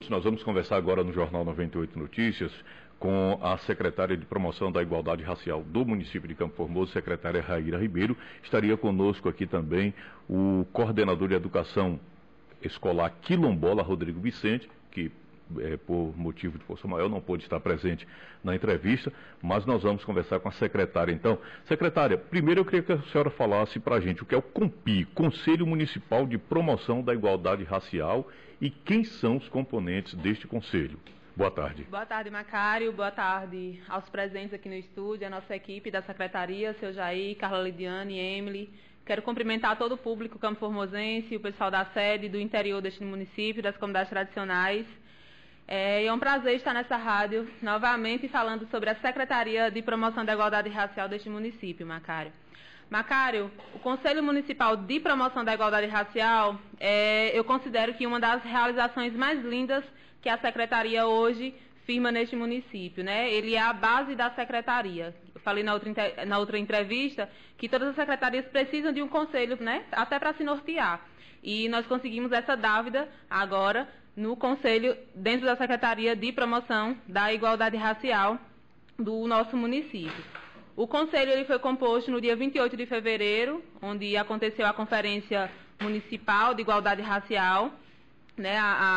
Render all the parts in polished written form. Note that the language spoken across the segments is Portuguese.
minutos. Nós vamos conversar agora no Jornal 98 Notícias com a secretária de Promoção da Igualdade Racial do município de Campo Formoso, secretária Raíra Ribeiro. Estaria conosco aqui também o coordenador de Educação Escolar Quilombola, Rodrigo Vicente, que por motivo de força maior não pôde estar presente na entrevista, mas nós vamos conversar com a secretária. Então, secretária, primeiro eu queria que a senhora falasse para a gente o que é o COMPI, Conselho Municipal de Promoção da Igualdade Racial, e quem são os componentes deste conselho. Boa tarde. Boa tarde, Macário. Boa tarde aos presentes aqui no estúdio, a nossa equipe da secretaria, seu Jair, Carla Lidiane, Emily. Quero cumprimentar todo o público campo-formosense, o pessoal da sede, do interior deste município, das comunidades tradicionais. É um prazer estar nessa rádio novamente falando sobre a Secretaria de Promoção da Igualdade Racial deste município, Macário. Macário, o Conselho Municipal de Promoção da Igualdade Racial, eu considero que uma das realizações mais lindas que a Secretaria hoje firma neste município, né? Ele é a base da Secretaria. Eu falei na outra entrevista que todas as secretarias precisam de um conselho, né? Até para se nortear. E nós conseguimos essa dávida agora no Conselho, dentro da Secretaria de Promoção da Igualdade Racial do nosso município. O Conselho ele foi composto no dia 28 de fevereiro, onde aconteceu a Conferência Municipal de Igualdade Racial, né,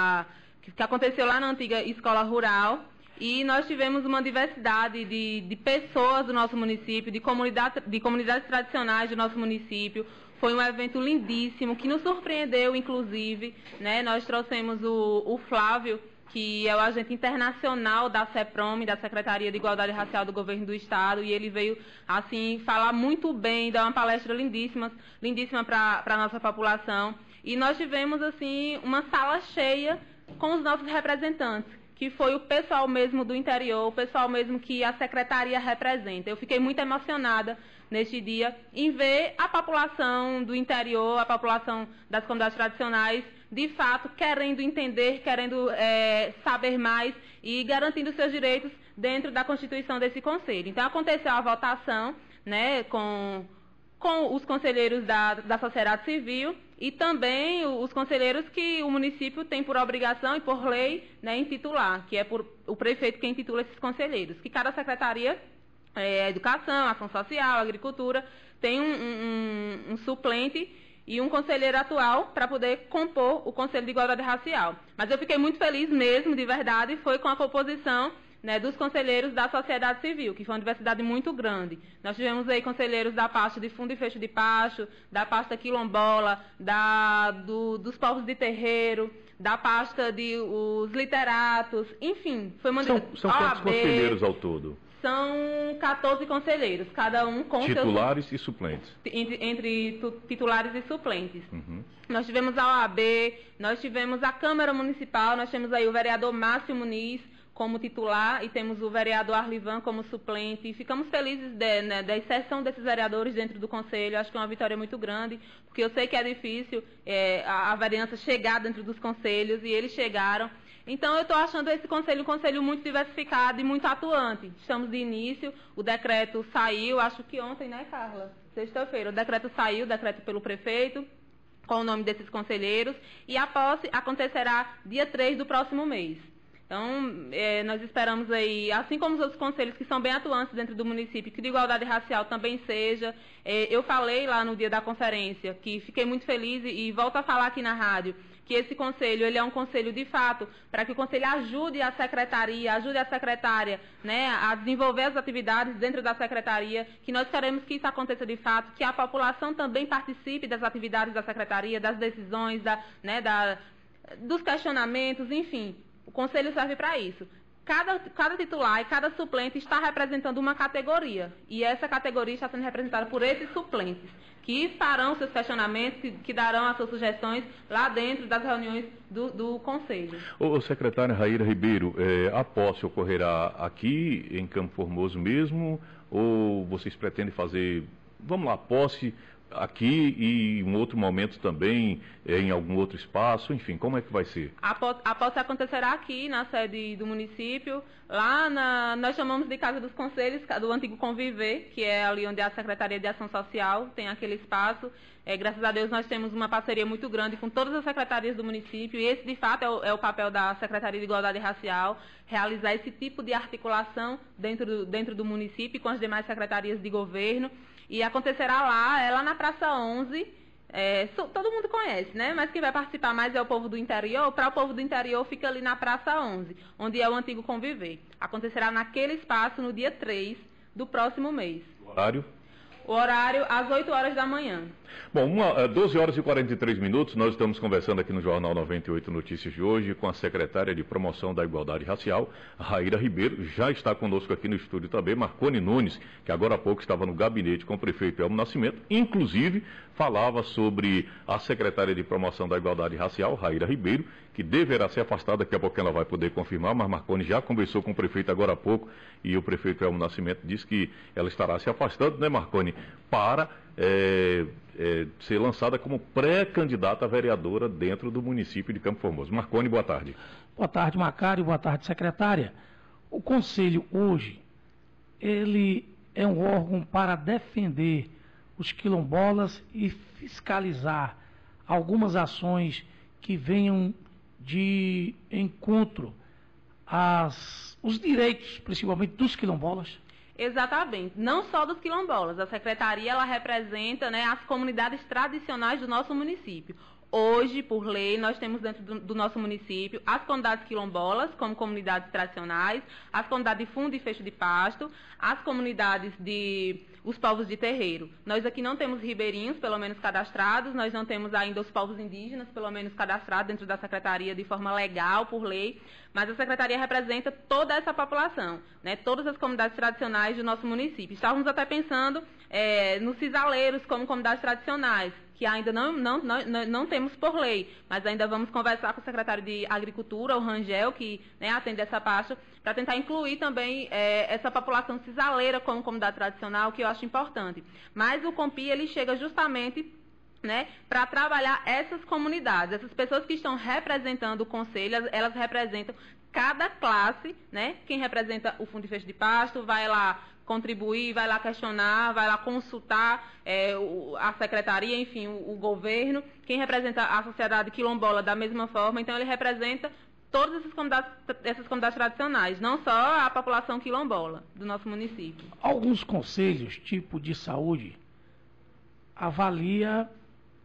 que aconteceu lá na antiga Escola Rural, e nós tivemos uma diversidade de pessoas do nosso município, de comunidades tradicionais do nosso município. Foi um evento lindíssimo, que nos surpreendeu, inclusive, né? Nós trouxemos o Flávio, que é o agente internacional da CEPROM, da Secretaria de Igualdade Racial do Governo do Estado, e ele veio, assim, falar muito bem, dar uma palestra lindíssima para a nossa população. E nós tivemos, assim, uma sala cheia com os nossos representantes, que foi o pessoal mesmo do interior, o pessoal mesmo que a Secretaria representa. Eu fiquei muito emocionada neste dia em ver a população do interior, a população das comunidades tradicionais, de fato, querendo entender, querendo saber mais e garantindo seus direitos dentro da Constituição desse Conselho. Então, aconteceu a votação, né, com os conselheiros da sociedade civil e também os conselheiros que o município tem por obrigação e por lei, né, intitular, que é o prefeito quem intitula esses conselheiros, que cada secretaria, Educação, Ação Social, Agricultura, tem um suplente e um conselheiro atual para poder compor o Conselho de Igualdade Racial. Mas eu fiquei muito feliz mesmo, de verdade, foi com a composição, né, dos conselheiros da sociedade civil, que foi uma diversidade muito grande. Nós tivemos aí conselheiros da pasta de fundo e fecho de pasto, da pasta quilombola, dos povos de terreiro, da pasta de os literatos, enfim. Foi uma São quantos conselheiros ao todo? São 14 conselheiros, cada um com titulares e suplentes. Entre titulares e suplentes. Uhum. Nós tivemos a OAB, nós tivemos a Câmara Municipal, nós temos aí o vereador Márcio Muniz como titular e temos o vereador Arlivan como suplente. E ficamos felizes da inserção desses vereadores dentro do Conselho. Acho que é uma vitória muito grande, porque eu sei que é difícil a vereança chegar dentro dos conselhos, e eles chegaram. Então, eu estou achando esse conselho um conselho muito diversificado e muito atuante. Estamos de início, o decreto saiu, acho que ontem, né, Carla? Sexta-feira. O decreto saiu, o decreto pelo prefeito, com o nome desses conselheiros, e a posse acontecerá dia 3 do próximo mês. Então, nós esperamos aí, assim como os outros conselhos que são bem atuantes dentro do município, que de igualdade racial também seja. Eu falei lá no dia da conferência que fiquei muito feliz e volto a falar aqui na rádio, que esse conselho, ele é um conselho de fato, para que o conselho ajude a secretaria, ajude a secretária, né, a desenvolver as atividades dentro da secretaria, que nós queremos que isso aconteça de fato, que a população também participe das atividades da secretaria, das decisões, dos questionamentos, enfim. O conselho serve para isso. Cada titular e cada suplente está representando uma categoria. E essa categoria está sendo representada por esses suplentes, que farão seus questionamentos, que darão as suas sugestões lá dentro das reuniões do conselho. Ô, secretária Raíra Ribeiro, a posse ocorrerá aqui em Campo Formoso mesmo? Ou vocês pretendem fazer, vamos lá, posse aqui e em um outro momento também, em algum outro espaço, enfim, como é que vai ser? A posse acontecerá aqui na sede do município, nós chamamos de Casa dos Conselhos, do antigo Conviver, que é ali onde a Secretaria de Ação Social tem aquele espaço. Graças a Deus nós temos uma parceria muito grande com todas as secretarias do município, e esse de fato é o papel da Secretaria de Igualdade Racial, realizar esse tipo de articulação dentro do município com as demais secretarias de governo. E acontecerá lá na Praça 11, todo mundo conhece, né? Mas quem vai participar mais é o povo do interior. Para o povo do interior fica ali na Praça 11, onde é o antigo Conviver. Acontecerá naquele espaço no dia 3 do próximo mês. O horário? O horário às 8 horas da manhã. Bom, 12 horas e 43 minutos, nós estamos conversando aqui no Jornal 98 Notícias de hoje com a secretária de Promoção da Igualdade Racial, Raíra Ribeiro. Já está conosco aqui no estúdio também Marcone Nunes, que agora há pouco estava no gabinete com o prefeito Elmo Nascimento, inclusive falava sobre a secretária de Promoção da Igualdade Racial, Raíra Ribeiro, que deverá ser afastada, daqui a pouco ela vai poder confirmar, mas Marcone já conversou com o prefeito agora há pouco e o prefeito Elmo Nascimento disse que ela estará se afastando, né, Marcone, para ser lançada como pré-candidata a vereadora dentro do município de Campo Formoso. Marcone, boa tarde. Boa tarde, Macário, boa tarde, secretária. O Conselho hoje, ele é um órgão para defender os quilombolas e fiscalizar algumas ações que venham de encontro os direitos, principalmente dos quilombolas. Exatamente, não só dos quilombolas. A secretaria ela representa, né, as comunidades tradicionais do nosso município. Hoje, por lei, nós temos dentro do nosso município as comunidades quilombolas, como comunidades tradicionais, as comunidades de fundo e fecho de pasto, as comunidades os povos de terreiro. Nós aqui não temos ribeirinhos, pelo menos cadastrados, nós não temos ainda os povos indígenas, pelo menos cadastrados dentro da secretaria de forma legal, por lei, mas a secretaria representa toda essa população, né, todas as comunidades tradicionais do nosso município. Estávamos até pensando nos cisaleiros como comunidades tradicionais, que ainda não temos por lei, mas ainda vamos conversar com o secretário de Agricultura, o Rangel, que, né, atende essa pasta, para tentar incluir também essa população cisaleira como comunidade tradicional, que eu acho importante. Mas o Compi, ele chega justamente, né, para trabalhar essas comunidades, essas pessoas que estão representando o Conselho, elas representam cada classe, né? Quem representa o Fundo de Fecho de Pasto vai lá contribuir, vai lá questionar, vai lá consultar a secretaria, enfim, o governo. Quem representa a sociedade quilombola da mesma forma, então ele representa todas essas comunidades tradicionais, não só a população quilombola do nosso município. Alguns conselhos, tipo de saúde, avalia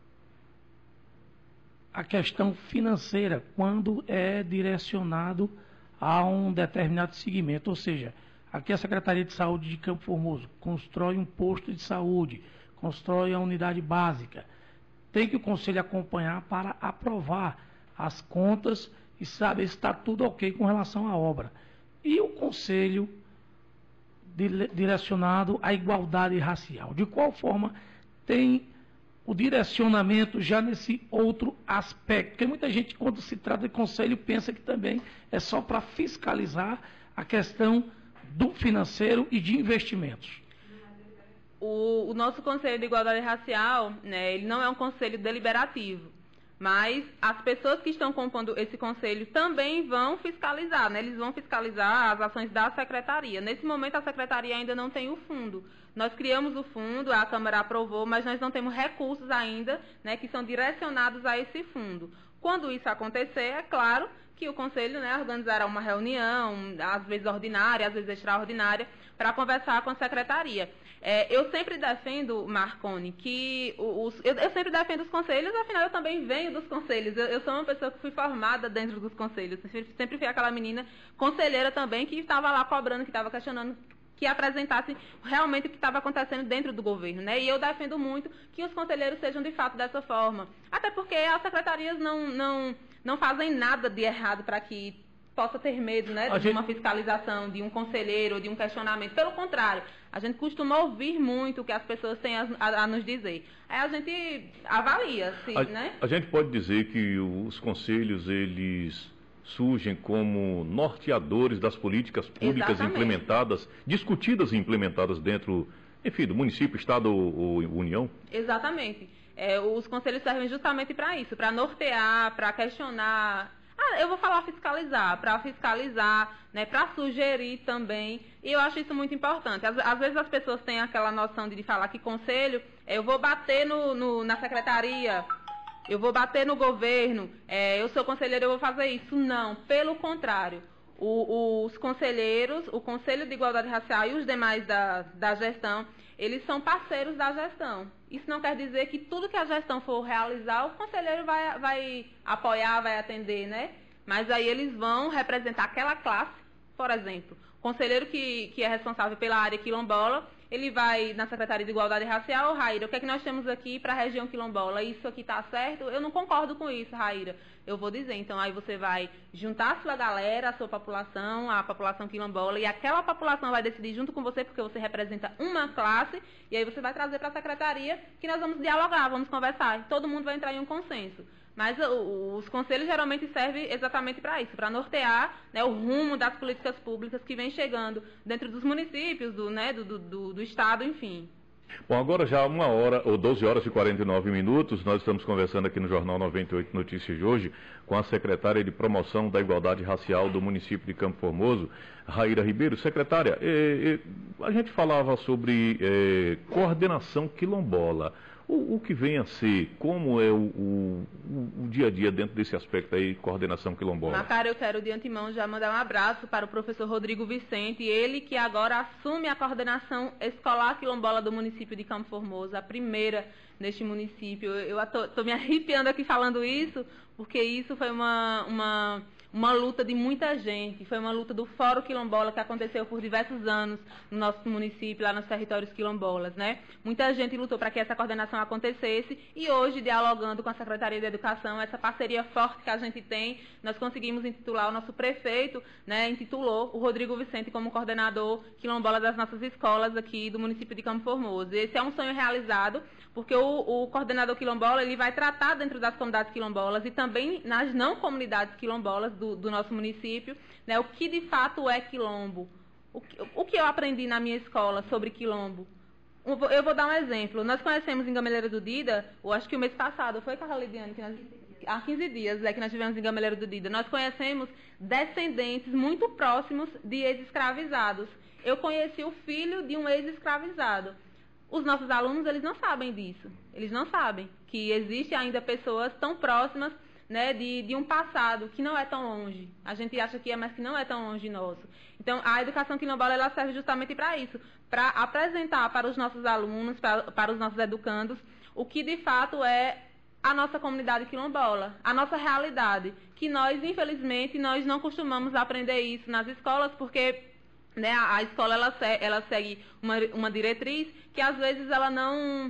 a questão financeira quando é direcionado a um determinado segmento, ou seja, aqui a Secretaria de Saúde de Campo Formoso constrói um posto de saúde, constrói a unidade básica. Tem que o Conselho acompanhar para aprovar as contas e saber se está tudo ok com relação à obra. E o Conselho direcionado à igualdade racial. De qual forma tem o direcionamento já nesse outro aspecto? Porque muita gente, quando se trata de Conselho, pensa que também é só para fiscalizar a questão do financeiro e de investimentos. O nosso Conselho de Igualdade Racial, né, ele não é um conselho deliberativo, mas as pessoas que estão compondo esse conselho também vão fiscalizar, né, eles vão fiscalizar as ações da secretaria. Nesse momento, a secretaria ainda não tem o fundo. Nós criamos o fundo, a Câmara aprovou, mas nós não temos recursos ainda, né, que são direcionados a esse fundo. Quando isso acontecer, é claro que o Conselho, né, organizará uma reunião, às vezes ordinária, às vezes extraordinária, para conversar com a Secretaria. Eu sempre defendo, Marcone, que eu sempre defendo os conselhos, afinal eu também venho dos conselhos. Eu sou uma pessoa que fui formada dentro dos conselhos. Sempre fui aquela menina conselheira também que estava lá cobrando, que estava questionando, que apresentasse realmente o que estava acontecendo dentro do governo, né? E eu defendo muito que os conselheiros sejam de fato dessa forma. Até porque as secretarias não fazem nada de errado para que possa ter medo, né, de uma fiscalização, de um conselheiro, de um questionamento. Pelo contrário, a gente costuma ouvir muito o que as pessoas têm a nos dizer. Aí a gente avalia, né? A gente pode dizer que os conselhos, eles surgem como norteadores das políticas públicas implementadas, discutidas e implementadas dentro enfim, do município, estado ou União? Exatamente. Os conselhos servem justamente para isso, para nortear, para questionar. Eu vou falar para fiscalizar, né, para sugerir também, e eu acho isso muito importante. Às vezes as pessoas têm aquela noção de falar que conselho, eu vou bater na secretaria, eu vou bater no governo, eu sou conselheiro, eu vou fazer isso. Não, pelo contrário. Os conselheiros, o Conselho de Igualdade Racial e os demais da gestão, eles são parceiros da gestão. Isso não quer dizer que tudo que a gestão for realizar, o conselheiro vai apoiar, vai atender, né? Mas aí eles vão representar aquela classe, por exemplo. O conselheiro que é responsável pela área quilombola, ele vai na Secretaria de Igualdade Racial: Raíra, o que é que nós temos aqui para a região quilombola? Isso aqui está certo? Eu não concordo com isso, Raíra. Eu vou dizer. Então, aí você vai juntar a sua galera, a sua população, a população quilombola, e aquela população vai decidir junto com você, porque você representa uma classe, e aí você vai trazer para a secretaria que nós vamos dialogar, vamos conversar. Todo mundo vai entrar em um consenso. Mas os conselhos geralmente servem exatamente para isso, para nortear, né, o rumo das políticas públicas que vem chegando dentro dos municípios, do Estado, enfim. Bom, agora já 12 horas e 49 minutos, nós estamos conversando aqui no Jornal 98 Notícias de hoje com a secretária de Promoção da Igualdade Racial do município de Campo Formoso, Raíra Ribeiro. Secretária, a gente falava sobre coordenação quilombola. O que vem a ser, como é o dia a dia dentro desse aspecto aí, coordenação quilombola? Macário, eu quero de antemão já mandar um abraço para o professor Rodrigo Vicente, ele que agora assume a coordenação escolar quilombola do município de Campo Formoso, a primeira neste município. Eu estou me arrepiando aqui falando isso, porque isso foi uma luta de muita gente, foi uma luta do Fórum Quilombola que aconteceu por diversos anos no nosso município, lá nos territórios quilombolas, né? Muita gente lutou para que essa coordenação acontecesse e hoje, dialogando com a Secretaria de Educação, essa parceria forte que a gente tem, nós conseguimos intitular o nosso prefeito, né? Intitulou o Rodrigo Vicente como coordenador quilombola das nossas escolas aqui do município de Campo Formoso. Esse é um sonho realizado, porque o coordenador quilombola, ele vai tratar dentro das comunidades quilombolas e também nas não comunidades quilombolas do nosso município, né, o que de fato é quilombo. O que eu aprendi na minha escola sobre quilombo? Eu vou dar um exemplo. Nós conhecemos em Gameleira do Dida, eu acho que o mês passado, foi, Carla Lidiane, há 15 dias que nós tivemos em Gameleira do Dida. Nós conhecemos descendentes muito próximos de ex-escravizados. Eu conheci o filho de um ex-escravizado. Os nossos alunos, eles não sabem disso. Eles não sabem que existem ainda pessoas tão próximas, né, de um passado que não é tão longe. A gente acha que é, mas que não é tão longe nosso. Então, a educação quilombola, ela serve justamente para isso, para apresentar para os nossos alunos, para os nossos educandos, o que de fato é a nossa comunidade quilombola, a nossa realidade, que nós, infelizmente, nós não costumamos aprender isso nas escolas, porque, né, a escola ela segue uma diretriz que às vezes ela não,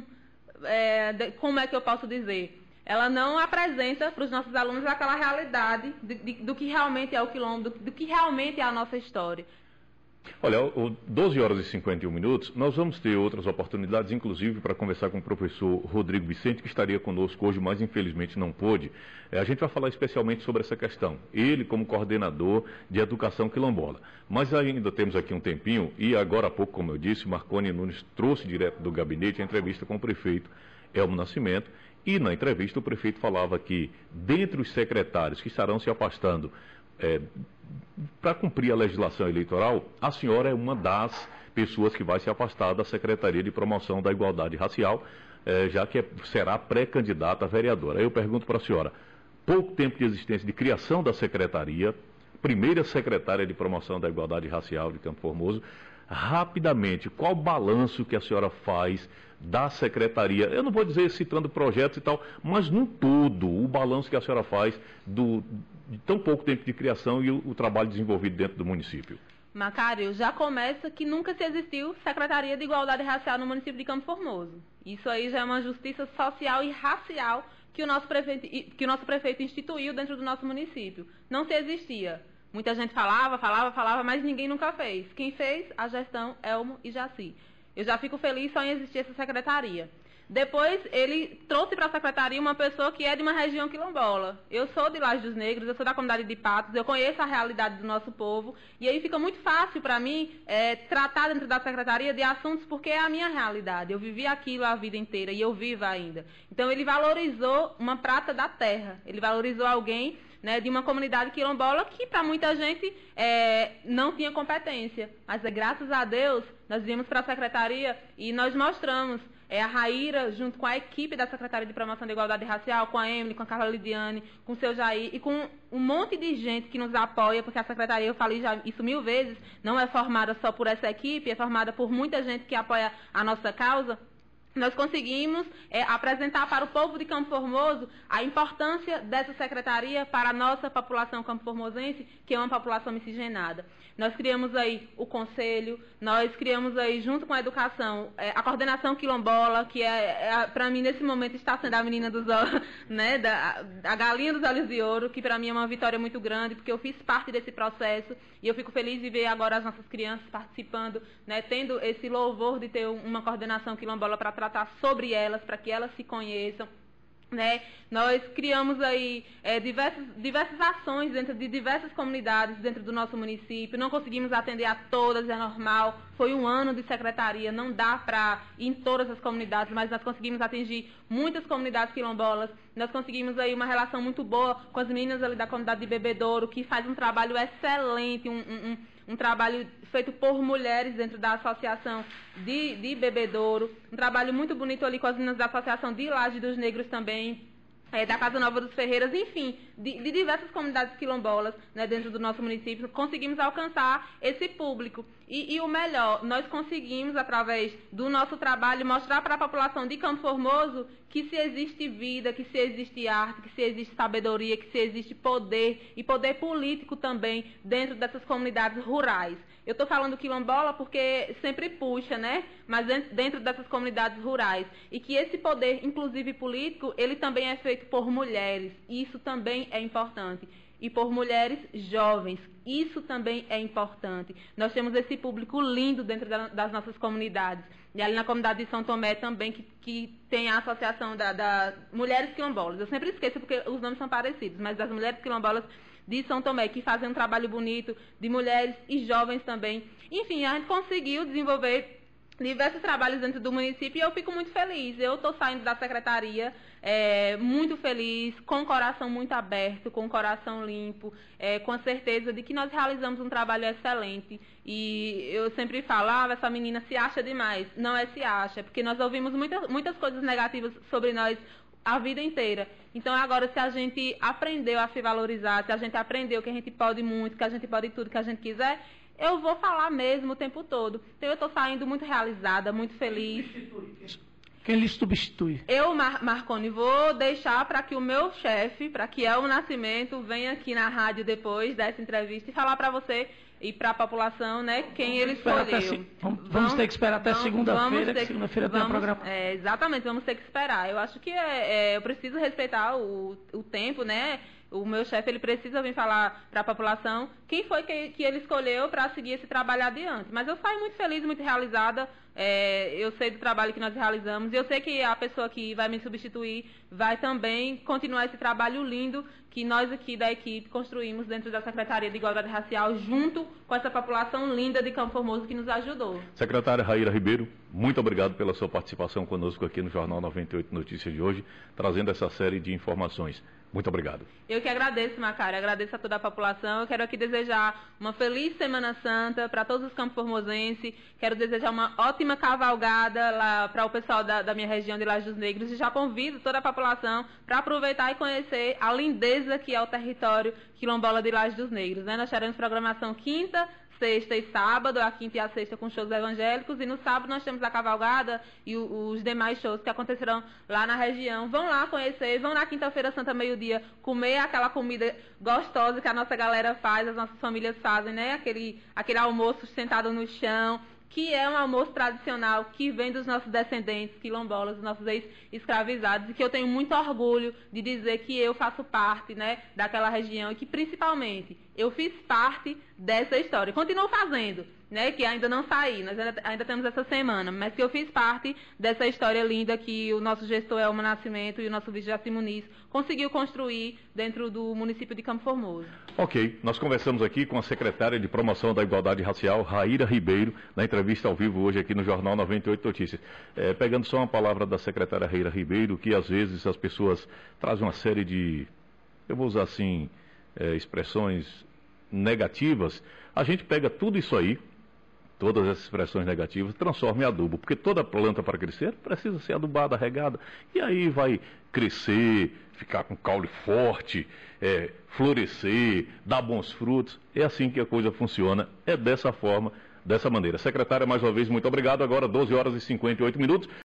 como é que eu posso dizer? Ela não apresenta para os nossos alunos aquela realidade do que realmente é o quilombo, do que realmente é a nossa história. Olha, 12 horas e 51 minutos, nós vamos ter outras oportunidades, inclusive para conversar com o professor Rodrigo Vicente, que estaria conosco hoje, mas infelizmente não pôde. A gente vai falar especialmente sobre essa questão, ele como coordenador de educação quilombola. Mas ainda temos aqui um tempinho, e agora há pouco, como eu disse, Marconi Nunes trouxe direto do gabinete a entrevista com o prefeito Elmo Nascimento, e na entrevista o prefeito falava que, dentre os secretários que estarão se afastando para cumprir a legislação eleitoral, a senhora é uma das pessoas que vai se afastar da Secretaria de Promoção da Igualdade Racial, já que será pré-candidata a vereadora. Aí eu pergunto para a senhora, pouco tempo de existência de criação da secretaria, primeira secretária de Promoção da Igualdade Racial de Campo Formoso, rapidamente, qual o balanço que a senhora faz da secretaria? Eu não vou dizer citando projetos e tal, mas no todo, o balanço que a senhora faz de tão pouco tempo de criação e o trabalho desenvolvido dentro do município. Macário, já começa que nunca se existiu Secretaria de Igualdade Racial no município de Campo Formoso. Isso aí já é uma justiça social e racial que o nosso prefeito instituiu dentro do nosso município. Não se existia. Muita gente falava, mas ninguém nunca fez. Quem fez? A gestão Elmo e Jaci. Eu já fico feliz só em existir essa secretaria. Depois, ele trouxe para a secretaria uma pessoa que é de uma região quilombola. Eu sou de Laje dos Negros, eu sou da comunidade de Patos, eu conheço a realidade do nosso povo, e aí fica muito fácil para mim tratar dentro da secretaria de assuntos porque é a minha realidade. Eu vivi aquilo a vida inteira e eu vivo ainda. Então, ele valorizou uma prata da terra, ele valorizou alguém, né, de uma comunidade quilombola que para muita gente não tinha competência. Mas graças a Deus, nós viemos para a secretaria e nós mostramos a Raíra, junto com a equipe da Secretaria de Promoção da Igualdade Racial, com a Emily, com a Carla Lidiane, com o seu Jair e com um monte de gente que nos apoia, porque a Secretaria, eu falei já isso 1000 vezes, não é formada só por essa equipe, é formada por muita gente que apoia a nossa causa. Nós conseguimos apresentar para o povo de Campo Formoso a importância dessa secretaria para a nossa população campo-formosense, que é uma população miscigenada. Nós criamos aí o conselho, nós criamos aí, junto com a educação, a coordenação quilombola, que para mim, nesse momento, está sendo a menina dos olhos, né, a galinha dos olhos de ouro, que para mim é uma vitória muito grande, porque eu fiz parte desse processo e eu fico feliz de ver agora as nossas crianças participando, né, tendo esse louvor de ter uma coordenação quilombola para tratar sobre elas, para que elas se conheçam. Né? Nós criamos aí diversas ações dentro de diversas comunidades dentro do nosso município, não conseguimos atender a todas, é normal, foi um ano de secretaria, não dá para ir em todas as comunidades, mas nós conseguimos atingir muitas comunidades quilombolas, nós conseguimos aí uma relação muito boa com as meninas ali da comunidade de Bebedouro, que faz um trabalho excelente, um trabalho feito por mulheres dentro da associação de Bebedouro, um trabalho muito bonito ali com as meninas da associação de Laje dos Negros também, da Casa Nova dos Ferreiras, enfim, de diversas comunidades quilombolas, né, dentro do nosso município, conseguimos alcançar esse público. E o melhor, nós conseguimos, através do nosso trabalho, mostrar para a população de Campo Formoso que se existe vida, que se existe arte, que se existe sabedoria, que se existe poder, e poder político também, dentro dessas comunidades rurais. Eu estou falando quilombola porque sempre puxa, né? Mas dentro dessas comunidades rurais. E que esse poder, inclusive político, ele também é feito por mulheres. Isso também é importante. E por mulheres jovens. Isso também é importante. Nós temos esse público lindo dentro das nossas comunidades. E ali na comunidade de São Tomé também, que tem a associação da Mulheres Quilombolas. Eu sempre esqueço porque os nomes são parecidos, mas das Mulheres Quilombolas de São Tomé, que fazem um trabalho bonito, de mulheres e jovens também. Enfim, a gente conseguiu desenvolver diversos trabalhos dentro do município e eu fico muito feliz. Eu estou saindo da secretaria muito feliz, com o coração muito aberto, com o coração limpo, com a certeza de que nós realizamos um trabalho excelente. E eu sempre falo, essa menina se acha demais. Não se acha, porque nós ouvimos muitas coisas negativas sobre nós a vida inteira. Então agora, se a gente aprendeu a se valorizar, se a gente aprendeu que a gente pode muito, que a gente pode tudo que a gente quiser, eu vou falar mesmo o tempo todo. Então eu estou saindo muito realizada, muito feliz. Quem lhe substitui? Eu, Marconi, vou deixar para que o meu chefe, para que é o Nascimento, venha aqui na rádio depois dessa entrevista e falar para você e para a população, né, quem ele escolheu. Vamos ter que esperar até segunda-feira, que segunda-feira tem o programa. Exatamente, vamos ter que esperar. Eu acho que eu preciso respeitar o tempo, né? O meu chefe, ele precisa vir falar para a população quem foi que ele escolheu para seguir esse trabalho adiante. Mas eu saio muito feliz, muito realizada. Eu sei do trabalho que nós realizamos e eu sei que a pessoa que vai me substituir vai também continuar esse trabalho lindo que nós aqui da equipe construímos dentro da Secretaria de Igualdade Racial, junto com essa população linda de Campo Formoso que nos ajudou. Secretária Raíra Ribeiro, muito obrigado pela sua participação conosco aqui no Jornal 98 Notícias de hoje, trazendo essa série de informações. Muito obrigado. Eu que agradeço, Macário, agradeço a toda a população. Eu quero aqui desejar uma feliz Semana Santa para todos os campos formosenses. Quero desejar uma ótima cavalgada lá para o pessoal da minha região de Laje dos Negros. E já convido toda a população para aproveitar e conhecer a lindeza que é o território quilombola de Laje dos Negros, né? Nós teremos programação quinta, sexta e sábado, a quinta e a sexta com shows evangélicos, e no sábado nós temos a cavalgada e os demais shows que acontecerão lá na região. Vão lá conhecer, vão na quinta-feira santa, meio-dia, comer aquela comida gostosa que a nossa galera faz, as nossas famílias fazem, né? Aquele almoço sentado no chão, que é um almoço tradicional que vem dos nossos descendentes quilombolas, dos nossos ex-escravizados, e que eu tenho muito orgulho de dizer que eu faço parte, né, daquela região e que, principalmente, eu fiz parte dessa história. Continuo fazendo, né, que ainda não saí, nós ainda temos essa semana, mas que eu fiz parte dessa história linda que o nosso gestor Elma Nascimento e o nosso vice-Jaci Muniz conseguiu construir dentro do município de Campo Formoso. Ok, nós conversamos aqui com a secretária de Promoção da Igualdade Racial, Raíra Ribeiro, na entrevista ao vivo hoje aqui no Jornal 98 Notícias. Pegando só uma palavra da secretária Raíra Ribeiro, que às vezes as pessoas trazem uma série de, eu vou usar assim, expressões negativas, a gente pega tudo isso aí, todas essas expressões negativas, transforma em adubo, porque toda planta para crescer precisa ser adubada, regada, e aí vai crescer, ficar com caule forte, florescer, dar bons frutos. É assim que a coisa funciona, é dessa forma, dessa maneira. Secretária, mais uma vez, muito obrigado. Agora 12 horas e 58 minutos.